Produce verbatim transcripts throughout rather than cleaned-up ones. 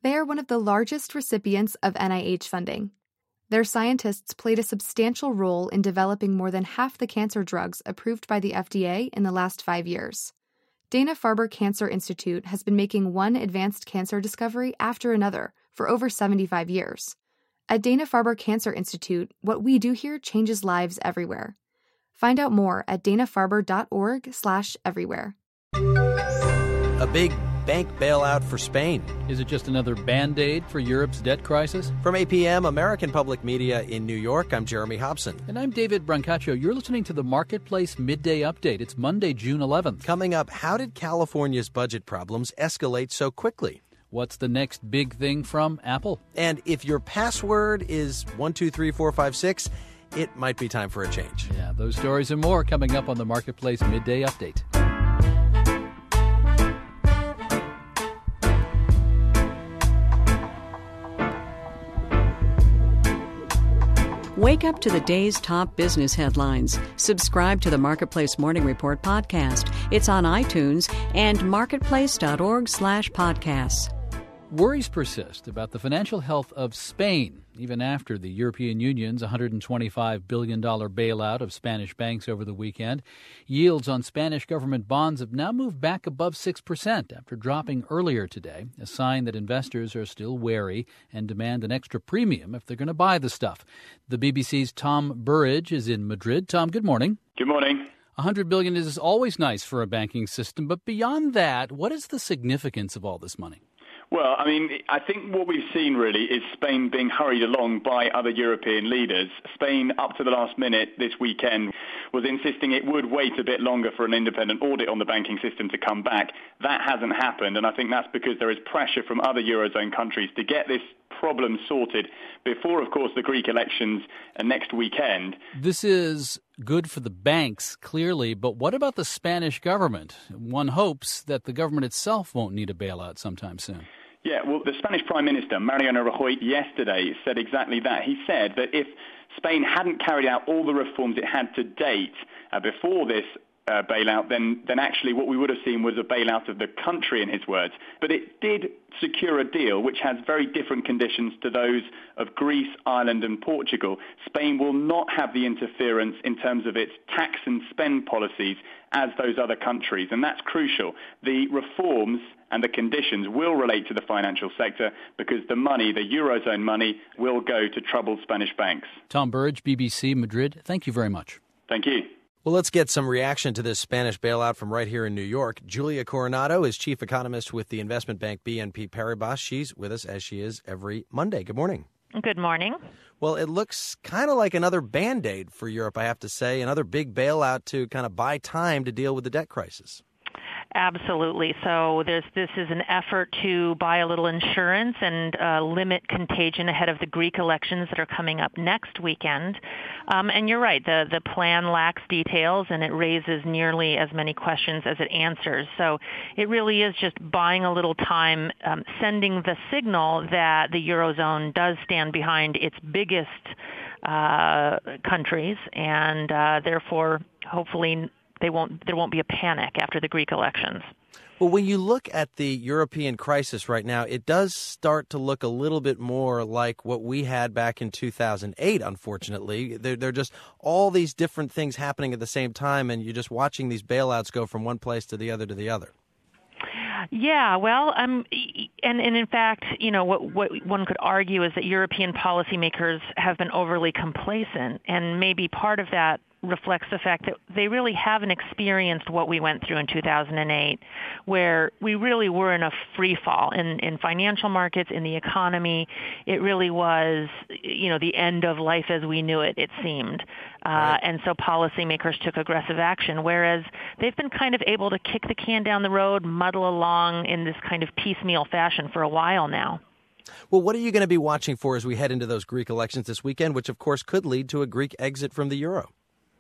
They are one of the largest recipients of N I H funding. Their scientists played a substantial role in developing more than half the cancer drugs approved by the F D A in the last five years. Dana-Farber Cancer Institute has been making one advanced cancer discovery after another for over seventy-five years. At Dana-Farber Cancer Institute, what we do here changes lives everywhere. Find out more at dana-farber.org slash everywhere. A big bank bailout for Spain. Is it just another Band-Aid for Europe's debt crisis? From A P M, American Public Media in New York, I'm Jeremy Hobson. And I'm David Brancaccio. You're listening to the Marketplace Midday Update. It's Monday, June eleventh. Coming up, how did California's budget problems escalate so quickly? What's the next big thing from Apple? And if your password is one two three four five six, it might be time for a change. Yeah, those stories and more coming up on the Marketplace Midday Update. Wake up to the day's top business headlines. Subscribe to the Marketplace Morning Report podcast. It's on iTunes and marketplace.org slash podcasts. Worries persist about the financial health of Spain, even after the European Union's one hundred twenty-five billion dollars bailout of Spanish banks over the weekend. Yields on Spanish government bonds have now moved back above six percent after dropping earlier today, a sign that investors are still wary and demand an extra premium if they're going to buy the stuff. The B B C's Tom Burridge is in Madrid. Tom, good morning. Good morning. one hundred billion dollars is always nice for a banking system, but beyond that, what is the significance of all this money? Well, I mean, I think what we've seen really is Spain being hurried along by other European leaders. Spain, up to the last minute this weekend, was insisting it would wait a bit longer for an independent audit on the banking system to come back. That hasn't happened, and I think that's because there is pressure from other Eurozone countries to get this problem sorted before, of course, the Greek elections next weekend. This is good for the banks, clearly, but what about the Spanish government? One hopes that the government itself won't need a bailout sometime soon. Yeah, well, the Spanish Prime Minister, Mariano Rajoy, yesterday said exactly that. He said that if Spain hadn't carried out all the reforms it had to date uh, before this uh, bailout, then, then actually what we would have seen was a bailout of the country, in his words. But it did secure a deal which has very different conditions to those of Greece, Ireland and Portugal. Spain will not have the interference in terms of its tax and spend policies as those other countries, and that's crucial. The reforms and the conditions will relate to the financial sector because the money, the Eurozone money, will go to troubled Spanish banks. Tom Burridge, B B C, Madrid, thank you very much. Thank you. Well, let's get some reaction to this Spanish bailout from right here in New York. Julia Coronado is chief economist with the investment bank B N P Paribas. She's with us as she is every Monday. Good morning. Good morning. Well, it looks kind of like another Band-Aid for Europe, I have to say, another big bailout to kind of buy time to deal with the debt crisis. Absolutely. So there's, this is an effort to buy a little insurance and uh, limit contagion ahead of the Greek elections that are coming up next weekend. Um, and you're right, the, the plan lacks details and it raises nearly as many questions as it answers. So it really is just buying a little time, um, sending the signal that the Eurozone does stand behind its biggest uh, countries and uh, therefore hopefully They won't. There won't be a panic after the Greek elections. Well, when you look at the European crisis right now, it does start to look a little bit more like what we had back in two thousand eight, unfortunately. There, there are just all these different things happening at the same time, and you're just watching these bailouts go from one place to the other to the other. Yeah, well, um, and, and in fact, you know, what, what one could argue is that European policymakers have been overly complacent, and maybe part of that reflects the fact that they really haven't experienced what we went through in two thousand eight, where we really were in a free fall in, in financial markets, in the economy. It really was, you know, the end of life as we knew it, it seemed. Uh, right. And so policymakers took aggressive action, whereas they've been kind of able to kick the can down the road, muddle along in this kind of piecemeal fashion for a while now. Well, what are you going to be watching for as we head into those Greek elections this weekend, which, of course, could lead to a Greek exit from the euro?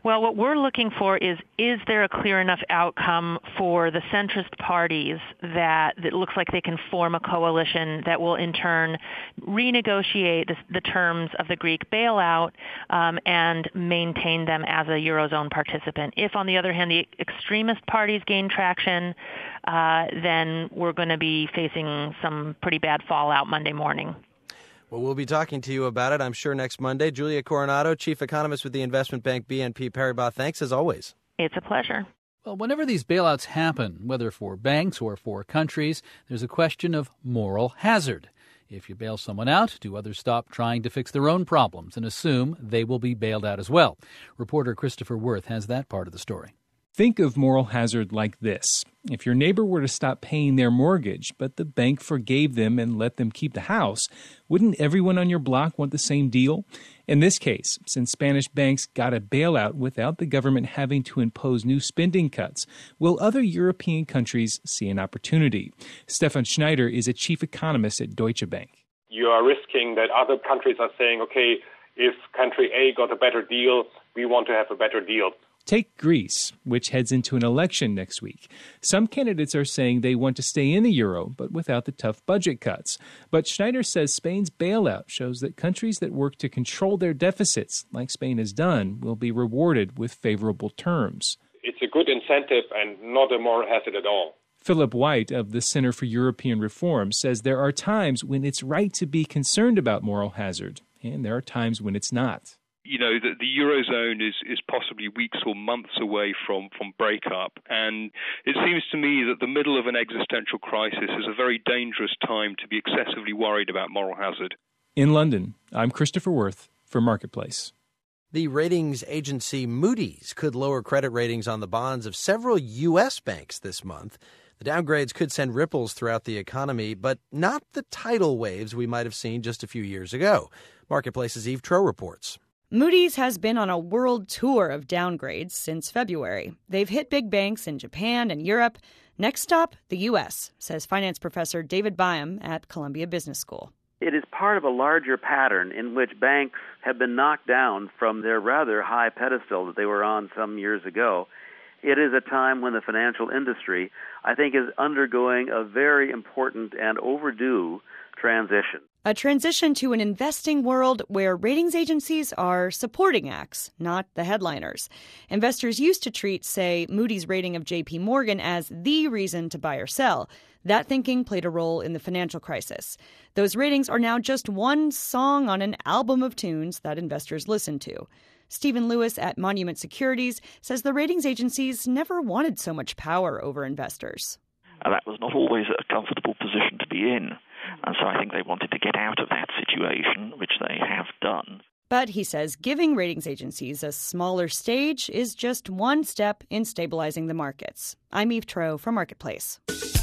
Well, what we're looking for is, is there a clear enough outcome for the centrist parties that, that looks like they can form a coalition that will in turn renegotiate the, the terms of the Greek bailout um, and maintain them as a Eurozone participant. If, on the other hand, the extremist parties gain traction, uh, then we're going to be facing some pretty bad fallout Monday morning. Well, we'll be talking to you about it, I'm sure, next Monday. Julia Coronado, Chief Economist with the investment bank B N P Paribas. Thanks, as always. It's a pleasure. Well, whenever these bailouts happen, whether for banks or for countries, there's a question of moral hazard. If you bail someone out, do others stop trying to fix their own problems and assume they will be bailed out as well? Reporter Christopher Worth has that part of the story. Think of moral hazard like this. If your neighbor were to stop paying their mortgage, but the bank forgave them and let them keep the house, wouldn't everyone on your block want the same deal? In this case, since Spanish banks got a bailout without the government having to impose new spending cuts, will other European countries see an opportunity? Stefan Schneider is a chief economist at Deutsche Bank. You are risking that other countries are saying, okay, if country A got a better deal, we want to have a better deal. Take Greece, which heads into an election next week. Some candidates are saying they want to stay in the euro, but without the tough budget cuts. But Schneider says Spain's bailout shows that countries that work to control their deficits, like Spain has done, will be rewarded with favorable terms. It's a good incentive and not a moral hazard at all. Philip White of the Center for European Reform says there are times when it's right to be concerned about moral hazard, and there are times when it's not. You know, the, the Eurozone is, is possibly weeks or months away from, from breakup. And it seems to me that the middle of an existential crisis is a very dangerous time to be excessively worried about moral hazard. In London, I'm Christopher Worth for Marketplace. The ratings agency Moody's could lower credit ratings on the bonds of several U S banks this month. The downgrades could send ripples throughout the economy, but not the tidal waves we might have seen just a few years ago. Marketplace's Eve Troeh reports. Moody's has been on a world tour of downgrades since February. They've hit big banks in Japan and Europe. Next stop, the U S, says finance professor David Byam at Columbia Business School. It is part of a larger pattern in which banks have been knocked down from their rather high pedestal that they were on some years ago. It is a time when the financial industry, I think, is undergoing a very important and overdue transition. A transition to an investing world where ratings agencies are supporting acts, not the headliners. Investors used to treat, say, Moody's rating of J P Morgan as the reason to buy or sell. That thinking played a role in the financial crisis. Those ratings are now just one song on an album of tunes that investors listen to. Stephen Lewis at Monument Securities says the ratings agencies never wanted so much power over investors. And that was not always a comfortable position to be in. And so I think they wanted to get out of that situation, which they have done. But he says giving ratings agencies a smaller stage is just one step in stabilizing the markets. I'm Eve Troeh for Marketplace.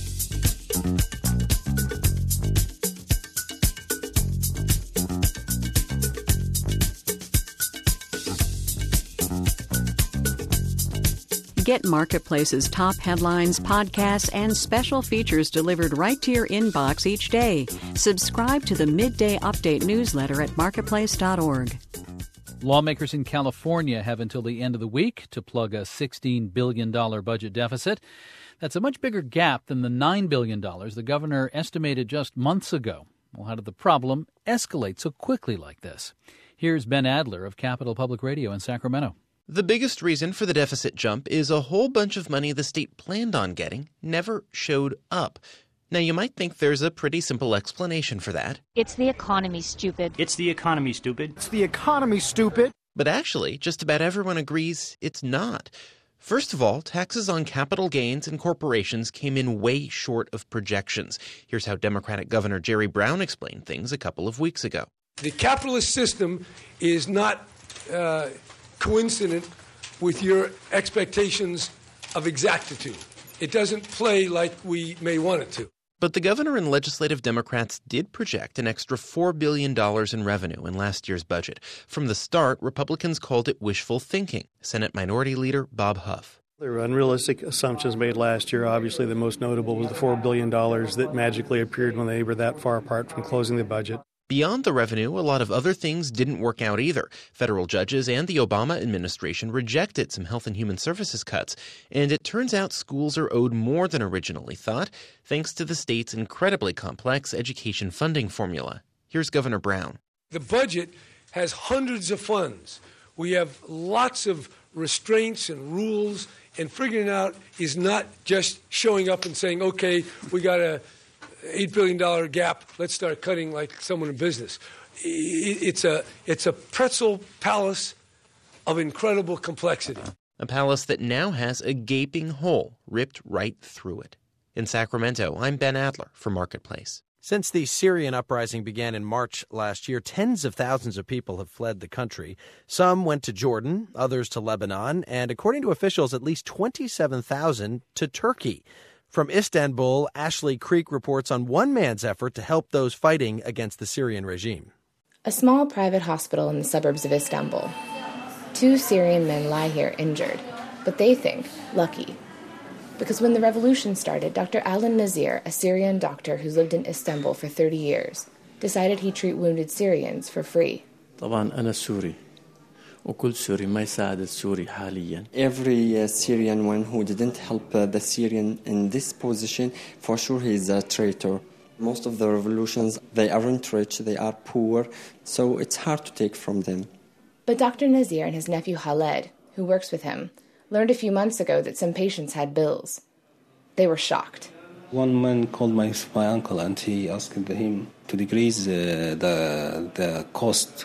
Get Marketplace's top headlines, podcasts, and special features delivered right to your inbox each day. Subscribe to the Midday Update newsletter at marketplace dot org. Lawmakers in California have until the end of the week to plug a sixteen billion dollars budget deficit. That's a much bigger gap than the nine billion dollars the governor estimated just months ago. Well, how did the problem escalate so quickly like this? Here's Ben Adler of Capital Public Radio in Sacramento. The biggest reason for the deficit jump is a whole bunch of money the state planned on getting never showed up. Now, you might think there's a pretty simple explanation for that. It's the economy, stupid. It's the economy, stupid. It's the economy, stupid. But actually, just about everyone agrees it's not. First of all, taxes on capital gains and corporations came in way short of projections. Here's how Democratic Governor Jerry Brown explained things a couple of weeks ago. The capitalist system is not uh, coincident with your expectations of exactitude. It doesn't play like we may want it to. But the governor and legislative Democrats did project an extra four billion dollars in revenue in last year's budget. From the start, Republicans called it wishful thinking. Senate Minority Leader Bob Huff. There were unrealistic assumptions made last year. Obviously, the most notable was the four billion dollars that magically appeared when they were that far apart from closing the budget. Beyond the revenue, a lot of other things didn't work out either. Federal judges and the Obama administration rejected some Health and Human Services cuts, and it turns out schools are owed more than originally thought, thanks to the state's incredibly complex education funding formula. Here's Governor Brown. The budget has hundreds of funds. We have lots of restraints and rules, and figuring out is not just showing up and saying, okay, we got a eight billion dollars gap, let's start cutting like someone in business. It's a, it's a pretzel palace of incredible complexity. A palace that now has a gaping hole ripped right through it. In Sacramento, I'm Ben Adler for Marketplace. Since the Syrian uprising began in March last year, tens of thousands of people have fled the country. Some went to Jordan, others to Lebanon, and according to officials, at least twenty-seven thousand to Turkey. From Istanbul, Ashley Creek reports on one man's effort to help those fighting against the Syrian regime. A small private hospital in the suburbs of Istanbul. Two Syrian men lie here injured, but they think lucky. Because when the revolution started, Doctor Alan Nazir, a Syrian doctor who's lived in Istanbul for thirty years, decided he'd treat wounded Syrians for free. طبعا أنا سوري وكل سوري ما يساعد السوري حاليا. Every uh, Syrian one who didn't help uh, the Syrian in this position, for sure he is a traitor. Most of the revolutions, they aren't rich, they are poor, so it's hard to take from them. But Doctor Nazir and his nephew Khaled, who works with him, learned a few months ago that some patients had bills. They were shocked. One man called my, my uncle and he asked him to decrease uh, the, the cost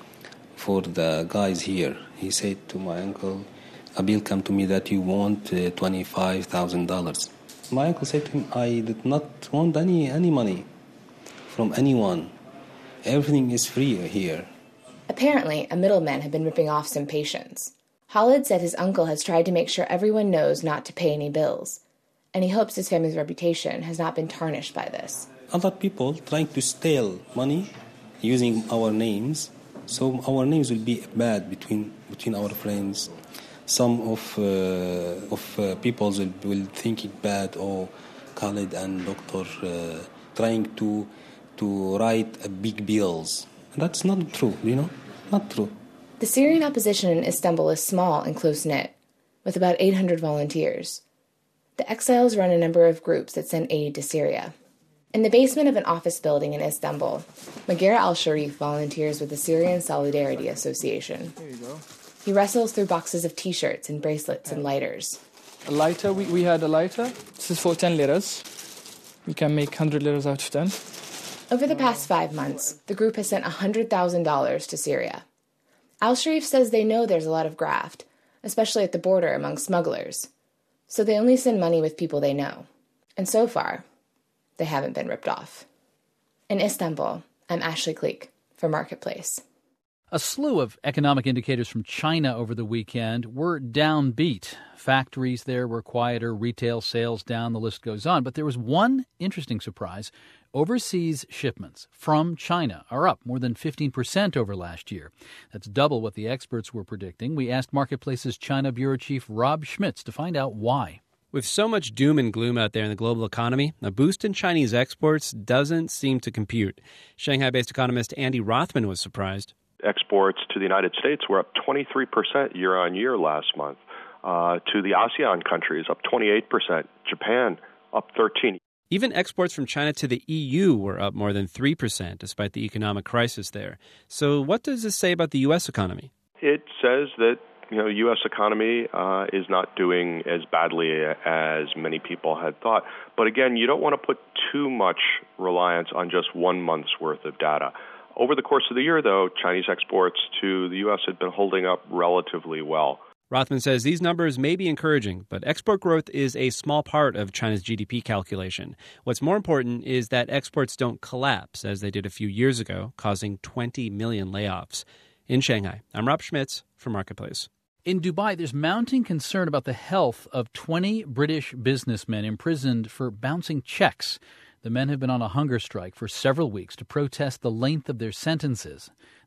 for the guys here. He said to my uncle, a bill come to me that you want uh, twenty-five thousand dollars. My uncle said to him, I did not want any, any money from anyone. Everything is free here. Apparently, a middleman had been ripping off some patients. Khalid said his uncle has tried to make sure everyone knows not to pay any bills, and he hopes his family's reputation has not been tarnished by this. A lot of people trying to steal money using our names, so our names will be bad between between our friends. Some of uh, of uh, people will, will think it bad, or Khalid and Doctor uh, trying to to write uh, big bills. That's not true, you know, not true. The Syrian opposition in Istanbul is small and close-knit, with about eight hundred volunteers. The exiles run a number of groups that send aid to Syria. In the basement of an office building in Istanbul, Magir al-Sharif volunteers with the Syrian Solidarity Association. There you go. He wrestles through boxes of T-shirts and bracelets and lighters. A lighter, we, we had a lighter. This is for ten liras. We can make one hundred liras out of ten. Over the past five months, the group has sent one hundred thousand dollars to Syria. Al-Sharif says they know there's a lot of graft, especially at the border among smugglers. So they only send money with people they know. And so far, they haven't been ripped off. In Istanbul, I'm Ashley Cleek for Marketplace. A slew of economic indicators from China over the weekend were downbeat. Factories there were quieter, retail sales down, the list goes on. But there was one interesting surprise. Overseas shipments from China are up more than fifteen percent over last year. That's double what the experts were predicting. We asked Marketplace's China Bureau Chief Rob Schmitz to find out why. With so much doom and gloom out there in the global economy, a boost in Chinese exports doesn't seem to compute. Shanghai-based economist Andy Rothman was surprised. Exports to the United States were up twenty-three percent year-on-year last month. Uh, to the ASEAN countries, up twenty-eight percent. Japan, up thirteen percent. Even exports from China to the E U were up more than three percent, despite the economic crisis there. So what does this say about the U S economy? It says that you know, the U S economy uh, is not doing as badly as many people had thought. But again, you don't want to put too much reliance on just one month's worth of data. Over the course of the year, though, Chinese exports to the U S had been holding up relatively well. Rothman says these numbers may be encouraging, but export growth is a small part of China's G D P calculation. What's more important is that exports don't collapse, as they did a few years ago, causing twenty million layoffs. In Shanghai, I'm Rob Schmitz for Marketplace. In Dubai, there's mounting concern about the health of twenty British businessmen imprisoned for bouncing checks. The men have been on a hunger strike for several weeks to protest the length of their sentences.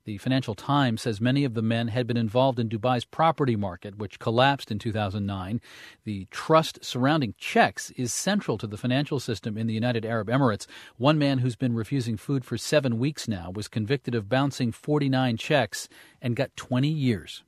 The Financial Times says many of the men had been involved in Dubai's property market, which collapsed in two thousand nine. The trust surrounding checks is central to the financial system in the United Arab Emirates. One man who's been refusing food for seven weeks now was convicted of bouncing forty-nine checks and got twenty years.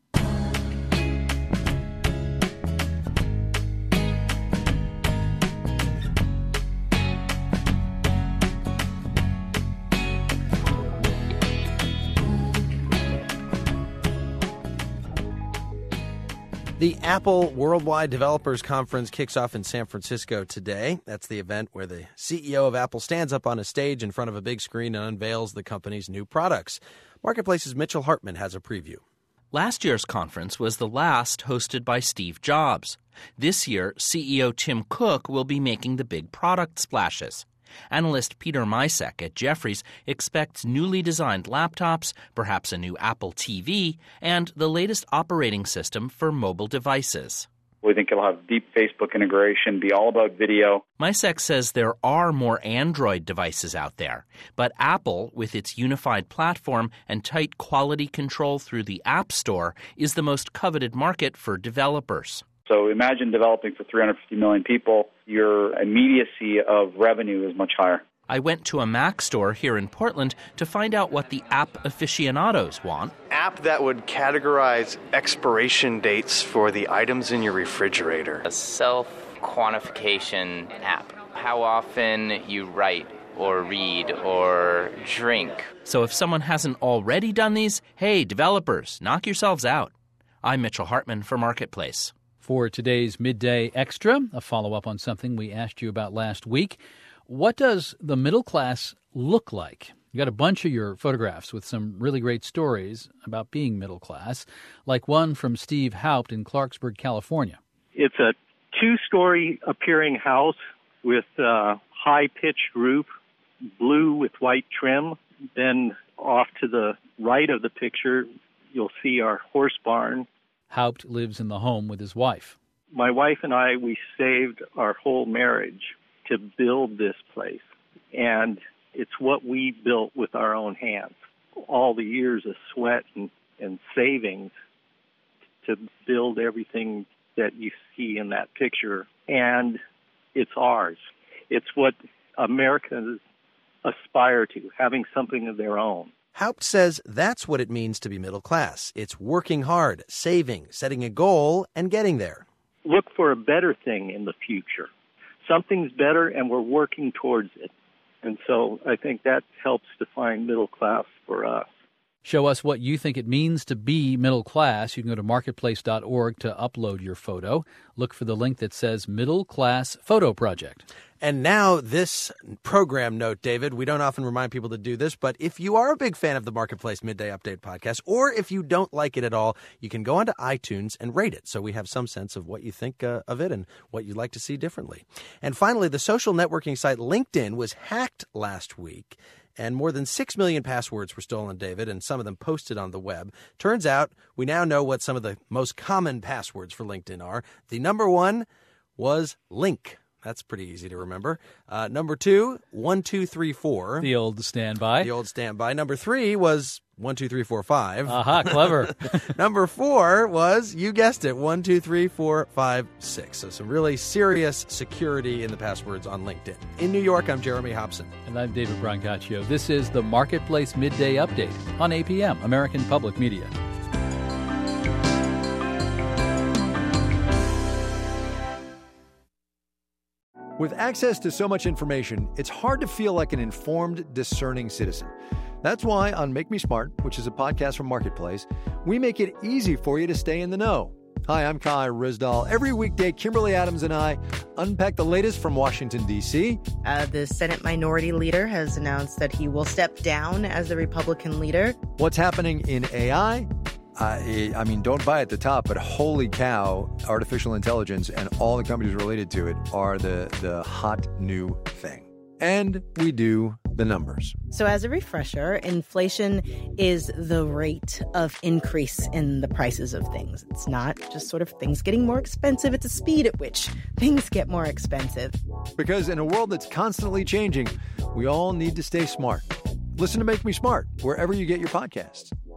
The Apple Worldwide Developers Conference kicks off in San Francisco today. That's the event where the C E O of Apple stands up on a stage in front of a big screen and unveils the company's new products. Marketplace's Mitchell Hartman has a preview. Last year's conference was the last hosted by Steve Jobs. This year, C E O Tim Cook will be making the big product splashes. Analyst Peter Misek at Jefferies expects newly designed laptops, perhaps a new Apple T V, and the latest operating system for mobile devices. We think it'll have deep Facebook integration, be all about video. Misek says there are more Android devices out there, but Apple, with its unified platform and tight quality control through the App Store, is the most coveted market for developers. So imagine developing for three hundred fifty million people. Your immediacy of revenue is much higher. I went to a Mac store here in Portland to find out what the app aficionados want. App that would categorize expiration dates for the items in your refrigerator. A self-quantification app. How often you write or read or drink. So if someone hasn't already done these, hey, developers, knock yourselves out. I'm Mitchell Hartman for Marketplace. For today's Midday Extra, a follow-up on something we asked you about last week. What does the middle class look like? You got a bunch of your photographs with some really great stories about being middle class, like one from Steve Haupt in Clarksburg, California. It's a two-story appearing house with a high-pitched roof, blue with white trim. Then off to the right of the picture, you'll see our horse barn. Haupt lives in the home with his wife. My wife and I, we saved our whole marriage to build this place. And it's what we built with our own hands. All the years of sweat and, and savings to build everything that you see in that picture. And it's ours. It's what Americans aspire to, having something of their own. Haupt says that's what it means to be middle class. It's working hard, saving, setting a goal, and getting there. Look for a better thing in the future. Something's better, and we're working towards it. And so I think that helps define middle class for us. Show us what you think it means to be middle class. You can go to marketplace dot org to upload your photo. Look for the link that says Middle Class Photo Project. And now this program note, David. We don't often remind people to do this, but if you are a big fan of the Marketplace Midday Update podcast, or if you don't like it at all, you can go onto iTunes and rate it so we have some sense of what you think uh, of it and what you'd like to see differently. And finally, the social networking site LinkedIn was hacked last week, and more than six million passwords were stolen, David, and some of them posted on the web. Turns out we now know what some of the most common passwords for LinkedIn are. The number one was link. That's pretty easy to remember. Uh, number two, one, two, three, four. The old standby. The old standby. Number three was one, two, three, four, five. Aha, clever. Number four was, you guessed it, one, two, three, four, five, six. So some really serious security in the passwords on LinkedIn. In New York, I'm Jeremy Hobson. And I'm David Brancaccio. This is the Marketplace Midday Update on A P M, American Public Media. With access to so much information, it's hard to feel like an informed, discerning citizen. That's why on Make Me Smart, which is a podcast from Marketplace, we make it easy for you to stay in the know. Hi, I'm Kai Rizdal. Every weekday, Kimberly Adams and I unpack the latest from Washington, D C Uh, the Senate Minority Leader has announced that he will step down as the Republican leader. What's happening in A I? I, I mean, don't buy at the top, but holy cow, artificial intelligence and all the companies related to it are the, the hot new thing. And we do the numbers. So as a refresher, inflation is the rate of increase in the prices of things. It's not just sort of things getting more expensive. It's the speed at which things get more expensive. Because in a world that's constantly changing, we all need to stay smart. Listen to Make Me Smart wherever you get your podcasts.